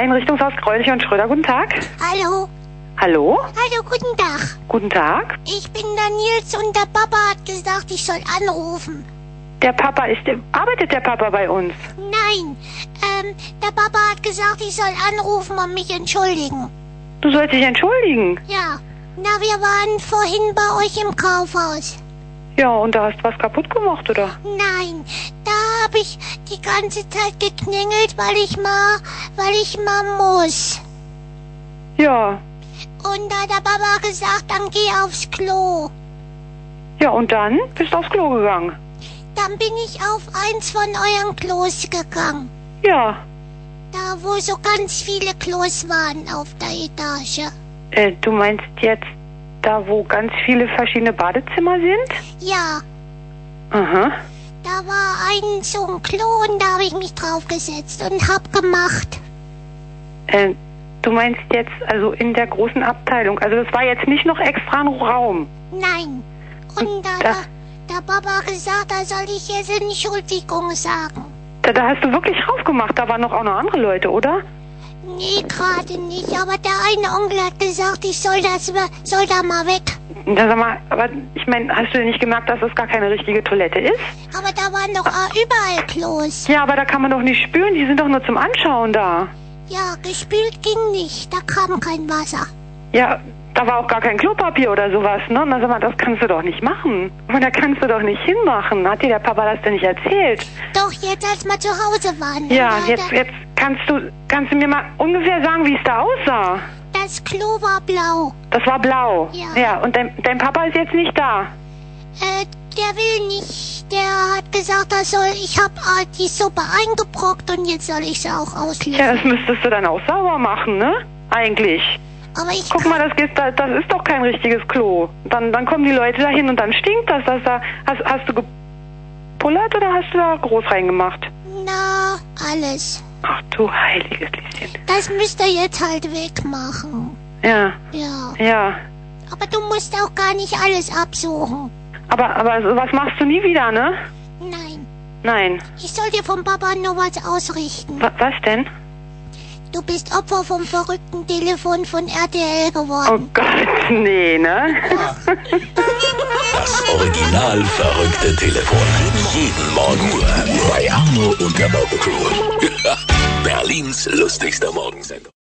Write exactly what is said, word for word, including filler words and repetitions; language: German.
Einrichtungshaus Greulich und Schröder, guten Tag. Hallo. Hallo? Hallo, guten Tag. Guten Tag. Ich bin der Nils und der Papa hat gesagt, ich soll anrufen. Der Papa ist, arbeitet der Papa bei uns? Nein, ähm, der Papa hat gesagt, ich soll anrufen und mich entschuldigen. Du sollst dich entschuldigen. Ja, na, wir waren vorhin bei euch im Kaufhaus. Ja, und da hast du was kaputt gemacht, oder? Nein, da habe ich die ganze Zeit gekningelt, weil ich mal, weil ich mal muss. Ja. Und da hat der Papa gesagt, dann geh aufs Klo. Ja, und dann bist du aufs Klo gegangen? Dann bin ich auf eins von euren Klos gegangen. Ja. Da, wo so ganz viele Klos waren auf der Etage. Äh, du meinst jetzt da, wo ganz viele verschiedene Badezimmer sind? Ja, Aha. da war ein so ein Klo und da habe ich mich draufgesetzt und hab gemacht. Äh, du meinst jetzt also in der großen Abteilung. Also das war jetzt nicht noch extra ein Raum. Nein. Und da Das- hat der Papa gesagt, da soll ich jetzt Entschuldigung sagen. Da, da hast du wirklich raufgemacht. Da waren noch auch noch andere Leute, oder? Nee, gerade nicht. Aber der eine Onkel hat gesagt, ich soll das, soll da mal weg. Da sag mal, aber ich meine, hast du denn nicht gemerkt, dass das gar keine richtige Toilette ist? Aber da waren doch auch überall Klos. Ja, aber da kann man doch nicht spülen. Die sind doch nur zum Anschauen da. Ja, gespült ging nicht. Da kam kein Wasser. Ja, da war auch gar kein Klopapier oder sowas, ne? Na sag mal, das kannst du doch nicht machen. Und da kannst du doch nicht hinmachen. Hat dir der Papa das denn nicht erzählt? Doch, jetzt als wir zu Hause waren. Ja, da- jetzt, da- jetzt kannst du, kannst du mir mal ungefähr sagen, wie es da aussah? Das Klo war blau. Das war blau. Ja. Ja, und dein, dein Papa ist jetzt nicht da. Äh, der will nicht. Der hat gesagt, er soll, ich hab äh, die Suppe eingebrockt und jetzt soll ich sie auch auslöffeln. Ja, das müsstest du dann auch sauber machen, ne? Eigentlich. Aber ich Guck mal, das, geht, das, das ist doch kein richtiges Klo. Dann, dann kommen die Leute da hin und dann stinkt das. das da, hast, hast du gepullert oder hast du da groß reingemacht? Na, alles. Ach du heiliges Lieschen. Das müsst ihr jetzt halt wegmachen. Ja, Ja. ja. Aber du musst auch gar nicht alles absuchen. Aber, aber sowas machst du nie wieder, ne? Nein. Nein. Ich soll dir vom Papa nur was ausrichten. Wa- was denn? Du bist Opfer vom verrückten Telefon von R T L Oh geworden. Gott, nee, ne? Das Original verrückte Telefon. Jeden Morgen bei Arno und der Morgencrew. Berlins lustigster Morgensendung.